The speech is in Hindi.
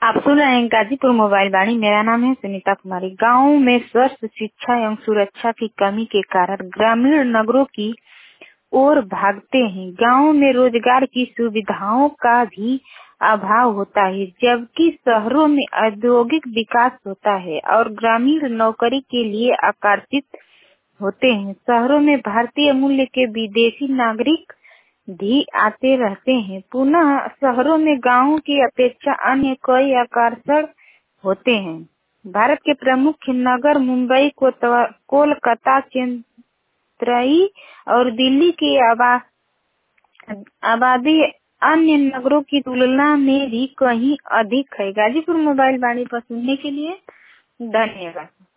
आप सुन रहे हैं गाजीपुर मोबाइल वाणी। मेरा नाम है सुनीता कुमारी। गाँव में स्वास्थ्य, शिक्षा एवं सुरक्षा की कमी के कारण ग्रामीण नगरों की ओर भागते हैं। गाँव में रोजगार की सुविधाओं का भी अभाव होता है, जबकि शहरों में औद्योगिक विकास होता है और ग्रामीण नौकरी के लिए आकर्षित होते हैं। शहरों में भारतीय मूल्य के विदेशी नागरिक भी आते रहते हैं। पुनः शहरों में गाँव की अपेक्षा अन्य कई आकर्षण होते हैं। भारत के प्रमुख नगर मुंबई, कोलकाता, चेन्नई और दिल्ली की आबादी अन्य नगरों की तुलना में भी कहीं अधिक है। गाजीपुर मोबाइल वाणी पर सुनने के लिए धन्यवाद।